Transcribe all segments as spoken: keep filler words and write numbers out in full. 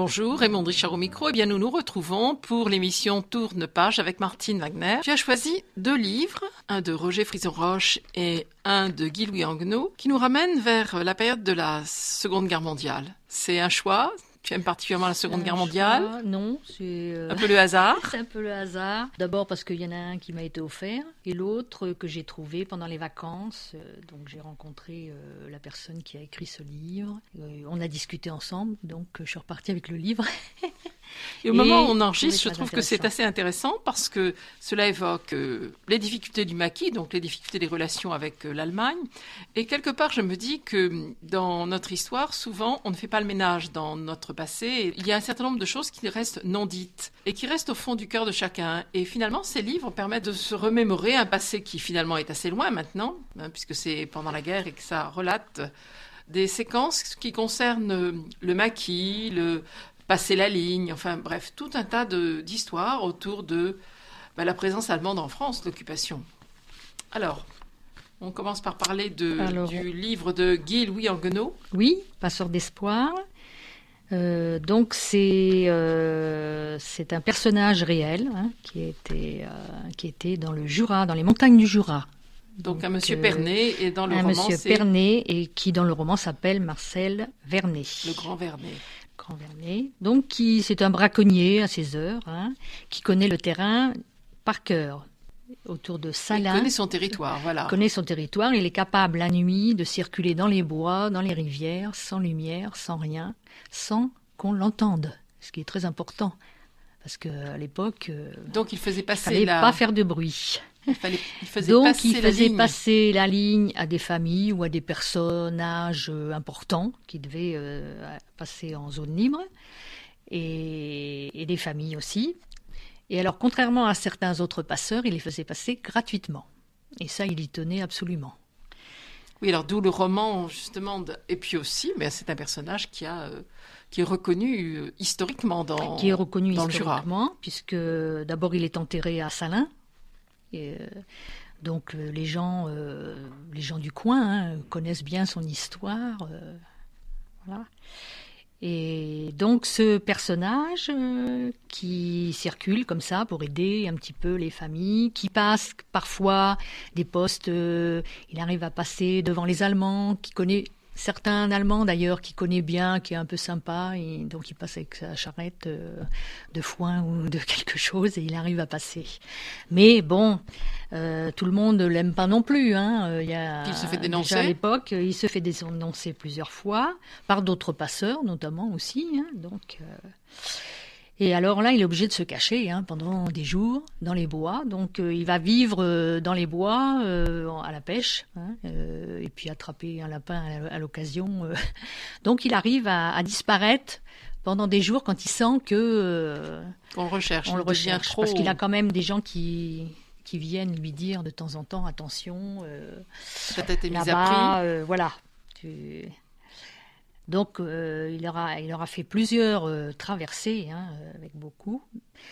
Bonjour, Raymond Richard au micro. Eh bien, nous nous retrouvons pour l'émission Tourne-Page avec Martine Wagner. Tu as choisi deux livres, un de Roger Frison-Roche et un de Guy-Louis Anguenot, qui nous ramènent vers la période de la Seconde Guerre mondiale. C'est un choix? Tu aimes particulièrement la Seconde Guerre mondiale? Choix, non, c'est... Euh... Un peu le hasard? C'est un peu le hasard. D'abord parce qu'il y en a un qui m'a été offert et l'autre que j'ai trouvé pendant les vacances. Donc j'ai rencontré euh, la personne qui a écrit ce livre. Euh, on a discuté ensemble, donc je suis repartie avec le livre. Et au et moment où on enregistre, je trouve que c'est assez intéressant parce que cela évoque euh, les difficultés du maquis, donc les difficultés des relations avec euh, l'Allemagne. Et quelque part, je me dis que dans notre histoire, souvent, on ne fait pas le ménage dans notre passé. Il y a un certain nombre de choses qui restent non dites et qui restent au fond du cœur de chacun. Et finalement, ces livres permettent de se remémorer un passé qui finalement est assez loin maintenant, hein, puisque c'est pendant la guerre et que ça relate des séquences qui concernent le maquis, le passer la ligne, enfin bref, tout un tas de, d'histoires autour de bah, la présence allemande en France, l'occupation. Alors, on commence par parler de, Alors, du livre de Guy-Louis Anguenot. Oui, Passeur d'espoir. Euh, donc c'est, euh, c'est un personnage réel hein, qui, était, euh, qui était dans le Jura, dans les montagnes du Jura. Donc, donc un monsieur euh, Pernet, et dans le un roman, monsieur c'est... Pernet, et qui dans le roman s'appelle Marcel Vernet. Le grand Vernet. Grand Vernet. Donc qui, c'est un braconnier à ses heures, hein, qui connaît le terrain par cœur. Autour de Salins. Il connaît son territoire, voilà. Il connaît son territoire, il est capable la nuit de circuler dans les bois, dans les rivières, sans lumière, sans rien, sans qu'on l'entende, ce qui est très important. Parce qu'à l'époque, euh, donc il faisait passer il ne fallait la... pas faire de bruit. Il fallait, il faisait Donc passer il faisait la passer la ligne à des familles ou à des personnages euh, importants qui devaient euh, passer en zone libre, et, et des familles aussi. Et alors, contrairement à certains autres passeurs, il les faisait passer gratuitement. Et ça, il y tenait absolument. Oui, alors d'où le roman, justement. De... Et puis aussi, mais c'est un personnage qui, a, euh, qui est reconnu euh, historiquement dans, qui est reconnu dans le Jura. Historiquement, puisque d'abord, il est enterré à Salins. Et, euh, donc, euh, les, gens, euh, les gens du coin hein, connaissent bien son histoire. Euh, voilà. Et donc ce personnage euh, qui circule comme ça pour aider un petit peu les familles, qui passe parfois des postes, euh, il arrive à passer devant les Allemands, qui connaît certains Allemands d'ailleurs, qui connaît bien, qui est un peu sympa, et donc il passe avec sa charrette euh, de foin ou de quelque chose et il arrive à passer. Mais bon, euh, tout le monde ne l'aime pas non plus. Hein. Il, y a, il se fait dénoncer. Déjà à l'époque, il se fait dénoncer plusieurs fois, par d'autres passeurs notamment aussi. Hein. Donc, euh, et alors là, il est obligé de se cacher hein, pendant des jours dans les bois. Donc euh, il va vivre euh, dans les bois euh, à la pêche hein, euh, et puis attraper un lapin à, à l'occasion. Euh. Donc il arrive à, à disparaître pendant des jours quand il sent que euh, on le recherche. On le recherche trop... parce qu'il a quand même des gens qui qui viennent lui dire de temps en temps attention. Euh, Ta tête est mise là-bas, à prix. Euh, voilà. Tu... Donc, euh, il, aura, il aura fait plusieurs euh, traversées, hein, avec beaucoup.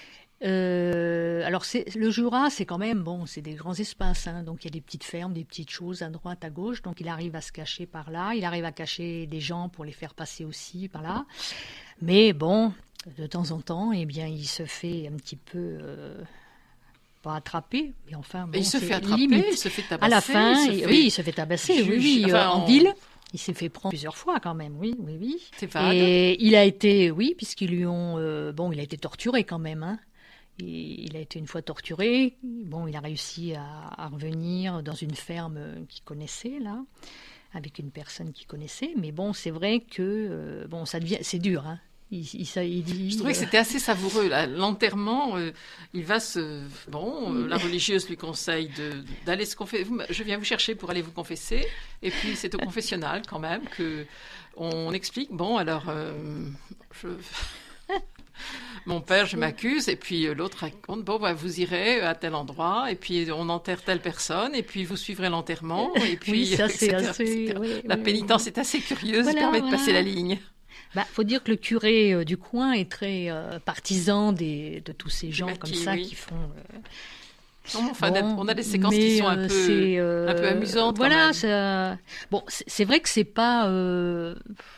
Euh, alors, c'est, le Jura, c'est quand même, bon, c'est des grands espaces, hein, donc il y a des petites fermes, des petites choses à droite, à gauche, donc il arrive à se cacher par là, il arrive à cacher des gens pour les faire passer aussi par là. Mais bon, de temps en temps, eh bien, il se fait un petit peu... Euh, pas attraper, mais enfin, bon, il se c'est fait attraper, limite. il se fait tabasser. À la fin, il il, fait... oui, il se fait tabasser, juge, oui, oui, enfin, euh, en on... ville. Il s'est fait prendre plusieurs fois quand même, oui, oui, oui. C'est vague. Et il a été, oui, puisqu'ils lui ont, euh, bon, il a été torturé quand même, hein. Et il a été une fois torturé. Bon, il a réussi à, à revenir dans une ferme qu'il connaissait là, avec une personne qu'il connaissait. Mais bon, c'est vrai que, euh, bon, ça devient, c'est dur, hein. Il, il, il dit, je trouvais euh... que c'était assez savoureux. Là. L'enterrement, euh, il va se... Bon, euh, la religieuse lui conseille de, d'aller se confesser. Je viens vous chercher pour aller vous confesser. Et puis, c'est au confessionnal, quand même, qu'on explique. Bon, alors, euh, je... mon père, je m'accuse. Et puis, l'autre raconte, bon, bah, vous irez à tel endroit. Et puis, on enterre telle personne. Et puis, vous suivrez l'enterrement. Et puis, oui, ça, c'est et cetera, assez... et cetera. Oui, la oui, pénitence oui. est assez curieuse. Voilà, elle permet voilà. de passer la ligne. Bah, faut dire que le curé euh, du coin est très euh, partisan des, de tous ces gens maquis, comme ça oui. qui font. Euh... Non, enfin, bon, on a des séquences qui sont un peu, euh, un peu amusantes. Voilà, quand même. Ça... bon, c'est, c'est vrai que c'est pas. Euh...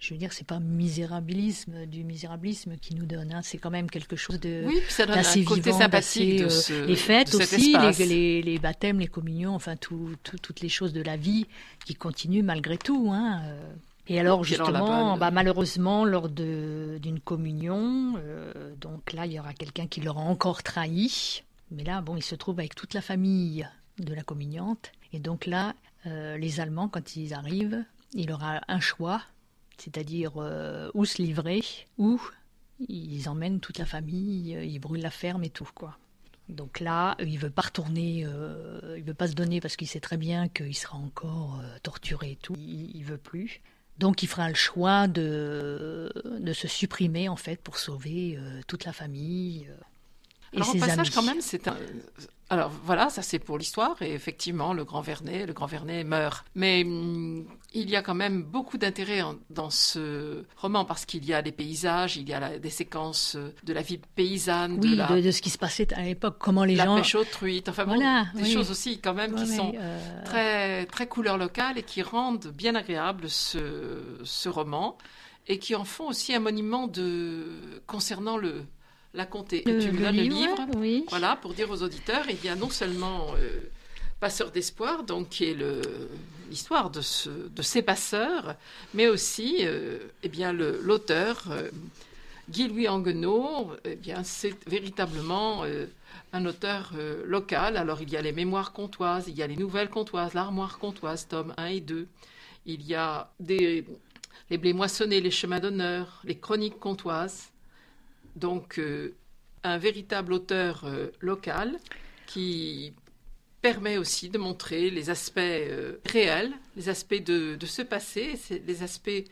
je veux dire, c'est pas misérabilisme, du misérabilisme qui nous donne. Hein. C'est quand même quelque chose de oui, puis ça donne d'assez un côté vivant, sympathique d'assez, de euh, ce, les fêtes de cet aussi, espace. les, les, les baptêmes, les communions, enfin tout, tout, toutes les choses de la vie qui continuent malgré tout. Hein. Et alors Puis alors, justement, là-bas, bah, malheureusement, lors de, d'une communion, euh, donc là, il y aura quelqu'un qui l'aura encore trahi. Mais là, bon, il se trouve avec toute la famille de la communiante. Et donc là, euh, les Allemands, quand ils arrivent, il aura un choix. C'est-à-dire euh, où se livrer, ou ils emmènent toute la famille, ils brûlent la ferme et tout, quoi. Donc là, il ne veut pas retourner, euh, il ne veut pas se donner parce qu'il sait très bien qu'il sera encore euh, torturé et tout. Il ne veut plus. Donc il fera le choix de, de se supprimer, en fait, pour sauver euh, toute la famille euh, et Alors, ses au passage, amis. quand même, c'est un... Alors voilà, ça c'est pour l'histoire, et effectivement, le grand Vernet, le grand Vernet meurt. Mais hum, il y a quand même beaucoup d'intérêt en, dans ce roman, parce qu'il y a des paysages, il y a la, des séquences de la vie paysanne, Oui, de, la, de, de ce qui se passait à l'époque, comment les la gens... pêche aux truites, enfin bon, Voilà, des oui. choses aussi quand même qui Ouais, sont mais, euh... très, très couleur locale et qui rendent bien agréable ce, ce roman, et qui en font aussi un monument de, concernant le... la comté, le, tu le, le livre, livre, oui. Voilà, pour dire aux auditeurs, il y a non seulement euh, Passeur d'espoir, donc qui est le, l'histoire de, ce, de ces passeurs, mais aussi, euh, eh bien, le, l'auteur, euh, Guy-Louis Anguenot, eh bien, c'est véritablement euh, un auteur euh, local. Alors, il y a les Mémoires comtoises, il y a les Nouvelles comtoises, l'Armoire comtoise, tome un et deux. Il y a des, les Blés moissonnés, les Chemins d'honneur, les Chroniques comtoises. Donc, euh, un véritable auteur euh, local qui permet aussi de montrer les aspects euh, réels, les aspects de, de ce passé, c'est les aspects,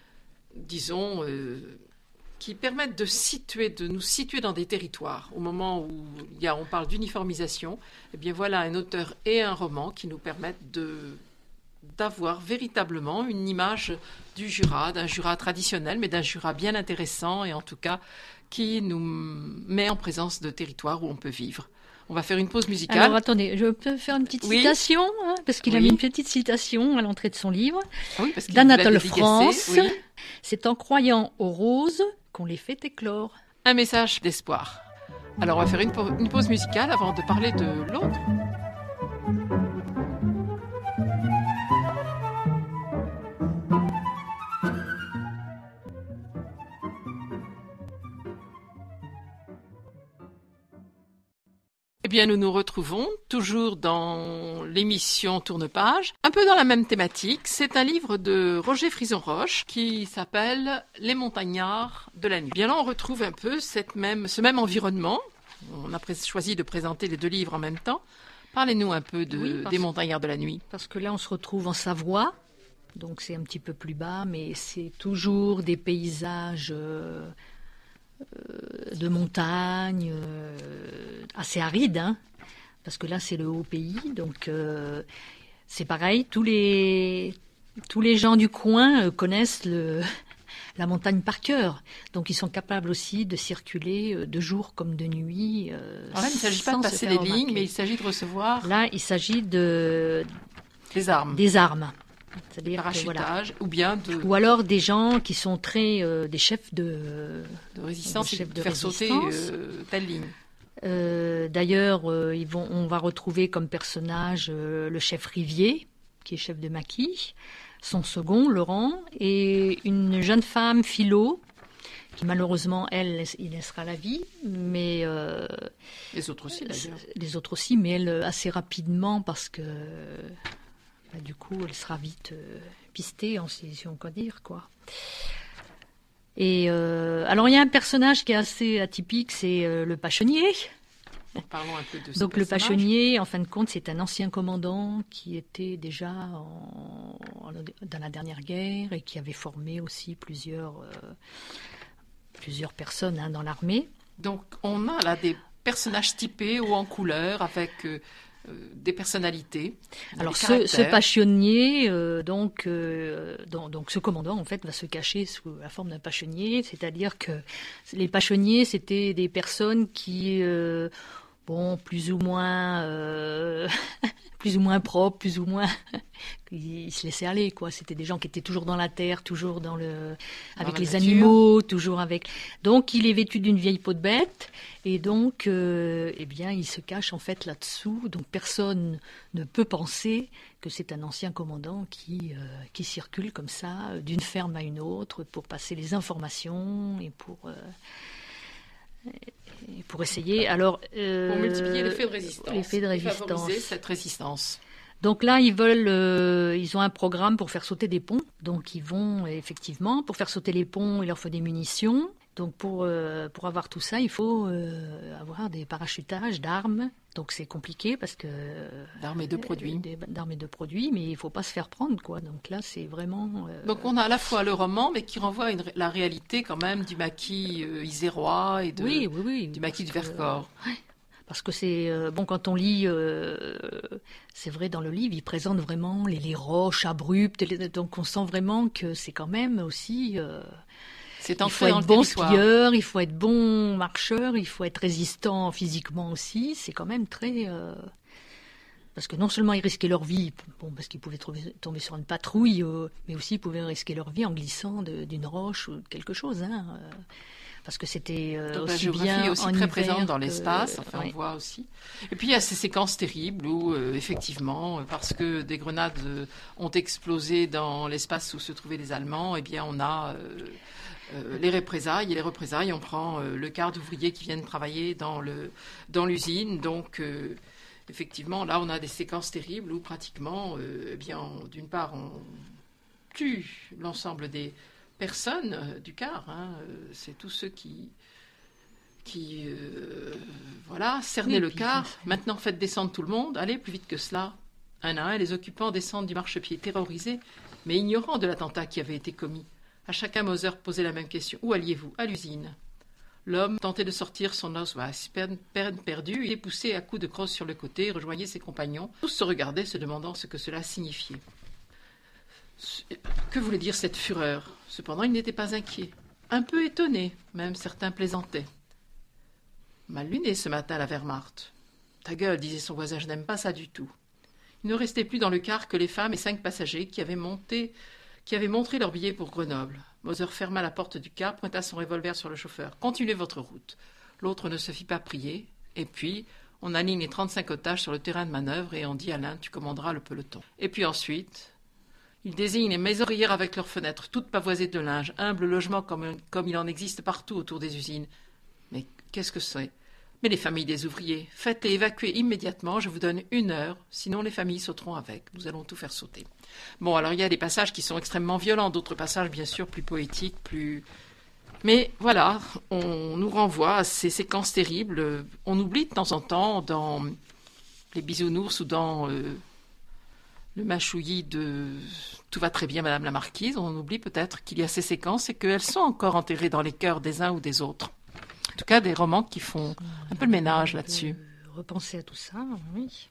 disons, euh, qui permettent de situer, de nous situer dans des territoires. Au moment où il y a, on parle d'uniformisation, eh bien voilà un auteur et un roman qui nous permettent de, d'avoir véritablement une image du Jura, d'un Jura traditionnel, mais d'un Jura bien intéressant et en tout cas qui nous met en présence de territoires où on peut vivre. On va faire une pause musicale. Alors attendez, je peux faire une petite oui. citation, hein, parce qu'il oui. a mis une petite citation à l'entrée de son livre, oui, parce qu'il d'Anatole France. Oui. C'est en croyant aux roses qu'on les fait éclore. Un message d'espoir. Alors on va faire une, pa- une pause musicale avant de parler de l'autre. Eh bien, nous nous retrouvons toujours dans l'émission Tourne-Page, un peu dans la même thématique. C'est un livre de Roger Frison-Roche qui s'appelle « Les montagnards de la nuit ». Bien là, on retrouve un peu cette même, ce même environnement. On a pré- choisi de présenter les deux livres en même temps. Parlez-nous un peu de, oui, des montagnards de la nuit. Parce que là, on se retrouve en Savoie, donc c'est un petit peu plus bas, mais c'est toujours des paysages... Euh... de montagne, euh, assez aride, hein, parce que là c'est le haut pays, donc euh, c'est pareil, tous les, tous les gens du coin euh, connaissent le, la montagne par cœur, donc ils sont capables aussi de circuler euh, de jour comme de nuit. Euh, Alors là, il ne s'agit pas de passer des lignes, mais il s'agit de recevoir... Là, il s'agit de... Des armes. Des armes. C'est-à-dire parachutage, que, voilà. ou bien de... Ou alors des gens qui sont très... Euh, des chefs de... De résistance, des chefs de, de faire résistance. sauter euh, telle ligne. Euh, d'ailleurs, euh, ils vont, on va retrouver comme personnage euh, le chef Rivier, qui est chef de maquis, son second, Laurent, et une jeune femme, Philo, qui malheureusement, elle, il laissera la vie, mais... Euh, les autres aussi, d'ailleurs. Les autres aussi, mais elle, assez rapidement, parce que... Bah, du coup, elle sera vite euh, pistée, si, si on peut dire, quoi. Et euh, alors, il y a un personnage qui est assez atypique, c'est euh, le Pachonnier. Parlons un peu de ce Donc, personnage. le Pachonnier, en fin de compte, c'est un ancien commandant qui était déjà en, en, dans la dernière guerre et qui avait formé aussi plusieurs, euh, plusieurs personnes hein, dans l'armée. Donc, on a là des personnages typés ou en couleur avec... Euh, Euh, des personnalités. Alors des ce, ce pachonnier, euh, donc, euh, donc, donc ce commandant en fait va se cacher sous la forme d'un pachonnier, c'est-à-dire que les pachonniers c'était des personnes qui, euh, bon, plus ou moins, euh, plus ou moins propres, plus ou moins, ils, ils se laissaient aller, quoi. C'était des gens qui étaient toujours dans la terre, toujours dans le, avec dans les nature. animaux, toujours avec. Donc, il est vêtu d'une vieille peau de bête, et donc, euh, eh bien, il se cache en fait là-dessous. Donc, personne ne peut penser que c'est un ancien commandant qui euh, qui circule comme ça, euh, d'une ferme à une autre, pour passer les informations et pour. Euh, Et pour essayer, alors... Euh, pour multiplier l'effet de résistance. L'effet de résistance. Et favoriser cette résistance. Donc là, ils veulent, euh, ils ont un programme pour faire sauter des ponts. Donc ils vont, effectivement, pour faire sauter les ponts, il leur faut des munitions. Donc pour, euh, pour avoir tout ça, il faut euh, avoir des parachutages d'armes. Donc c'est compliqué parce que... D'armes et de produits. Des, d'armes et de produits, mais il ne faut pas se faire prendre, quoi. Donc là, c'est vraiment... Euh... Donc on a à la fois le roman, mais qui renvoie à une, la réalité quand même du maquis euh, isérois et de, oui, oui, oui, du maquis du que, Vercors. Euh, ouais. Parce que c'est... Euh, bon, quand on lit... Euh, c'est vrai, dans le livre, il présente vraiment les, les roches abruptes. Les, donc on sent vraiment que c'est quand même aussi... Euh, c'est il faut être bon skieur, il faut être bon marcheur, il faut être résistant physiquement aussi. C'est quand même très... Euh, parce que non seulement ils risquaient leur vie, bon, parce qu'ils pouvaient trouver, tomber sur une patrouille, euh, mais aussi ils pouvaient risquer leur vie en glissant de, d'une roche ou de quelque chose. Hein, euh, parce que c'était euh, Donc, aussi la géographie bien est aussi en très hiver présente dans que, l'espace, enfin, ouais. on voit aussi. Et puis il y a ces séquences terribles où, euh, effectivement, parce que des grenades euh, ont explosé dans l'espace où se trouvaient les Allemands, eh bien on a... Euh, Euh, les représailles et les représailles, on prend euh, le quart d'ouvriers qui viennent travailler dans, le, dans l'usine. Donc, euh, effectivement, là, on a des séquences terribles où pratiquement, euh, eh bien, on, d'une part, on tue l'ensemble des personnes euh, du quart. Hein, euh, c'est tous ceux qui, qui euh, voilà, cernaient oui, le quart. Maintenant, faites descendre tout le monde. Allez, plus vite que cela. Un à un, les occupants descendent du marchepied terrorisés, mais ignorants de l'attentat qui avait été commis. À chacun, Moser posait la même question. Où alliez-vous ? À l'usine. L'homme tentait de sortir son Ausweis. Peine perdue, il est poussé à coups de crosse sur le côté, rejoignait ses compagnons. Tous se regardaient, se demandant ce que cela signifiait. Que voulait dire cette fureur ? Cependant, il n'était pas inquiet. Un peu étonné, même certains plaisantaient. Mal luné ce matin, la Wehrmacht. Ta gueule, disait son voisin, je n'aime pas ça du tout. Il ne restait plus dans le car que les femmes et cinq passagers qui avaient monté... qui avait montré leur billet pour Grenoble. Moser ferma la porte du car, pointa son revolver sur le chauffeur. « Continuez votre route. » L'autre ne se fit pas prier. Et puis, on aligne les trente-cinq otages sur le terrain de manœuvre et on dit à l'un « Tu commanderas le peloton. » Et puis ensuite, il désigne les maisons ouvrières avec leurs fenêtres, toutes pavoisées de linge, humbles logements comme, comme il en existe partout autour des usines. Mais qu'est-ce que c'est ? Mais les familles des ouvriers, faites-les évacuer immédiatement, je vous donne une heure, sinon les familles sauteront avec. Nous allons tout faire sauter. Bon, alors il y a des passages qui sont extrêmement violents, d'autres passages bien sûr plus poétiques, plus... Mais voilà, on nous renvoie à ces séquences terribles. On oublie de temps en temps dans les bisounours ou dans euh, le machouillis de « Tout va très bien, Madame la Marquise », on oublie peut-être qu'il y a ces séquences et qu'elles sont encore enterrées dans les cœurs des uns ou des autres. En tout cas, des romans qui font un peu le ménage là-dessus. Repenser à tout ça, oui.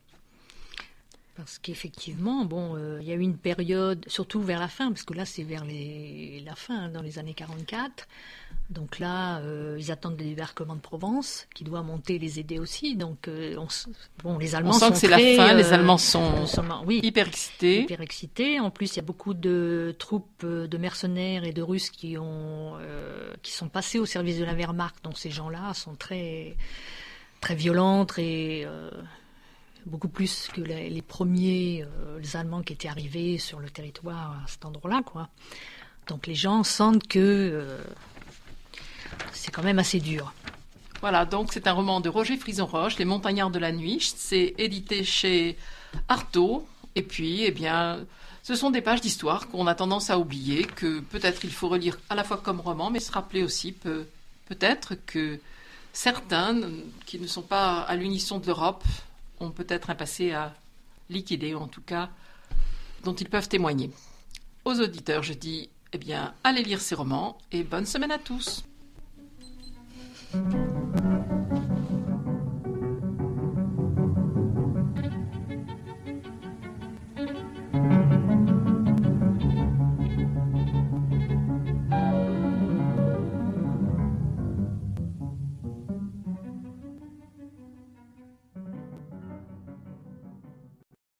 Parce qu'effectivement, bon, euh, il y a eu une période, surtout vers la fin, parce que là, c'est vers les, la fin, dans les années quarante-quatre. Donc là, euh, ils attendent le débarquement de Provence, qui doit monter les aider aussi. Donc, euh, on, bon, les Allemands on sent sont que c'est très, la fin, euh, les Allemands sont, sont oui, hyper excités. hyper excités. En plus, il y a beaucoup de troupes de mercenaires et de Russes qui ont, euh, qui sont passés au service de la Wehrmacht. Donc ces gens-là sont très, très violents, très euh, beaucoup plus que les, les premiers, euh, les Allemands qui étaient arrivés sur le territoire à cet endroit-là, quoi. Donc les gens sentent que euh, c'est quand même assez dur. Voilà, donc c'est un roman de Roger Frison-Roche, Les Montagnards de la Nuit. C'est édité chez Artaud. Et puis, eh bien, ce sont des pages d'histoire qu'on a tendance à oublier, que peut-être il faut relire à la fois comme roman, mais se rappeler aussi peut, peut-être que certains qui ne sont pas à l'unisson de l'Europe ont peut-être un passé à liquider, ou en tout cas dont ils peuvent témoigner. Aux auditeurs, je dis, eh bien, allez lire ces romans et bonne semaine à tous. Thank you.